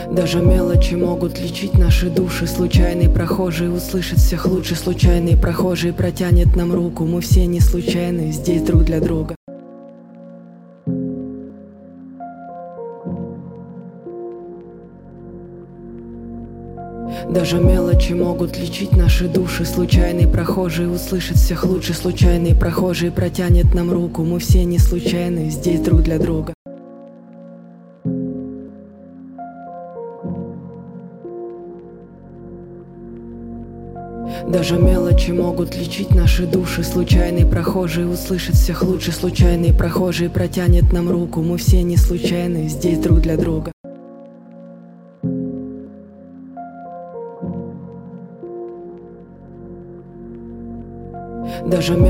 Даже мелочи могут лечить наши души. Случайный прохожий услышит всех лучше. Случайный прохожий протянет нам руку. Мы все не случайны, здесь друг для друга. Даже мелочи могут лечить наши души. Случайный прохожий услышит всех лучше. Случайный прохожий протянет нам руку. Мы все не случайны, здесь друг для друга. Даже мелочи могут лечить наши души. Случайный прохожий услышит всех лучше. Случайный прохожий протянет нам руку. Мы все не случайны, здесь друг для друга. Даже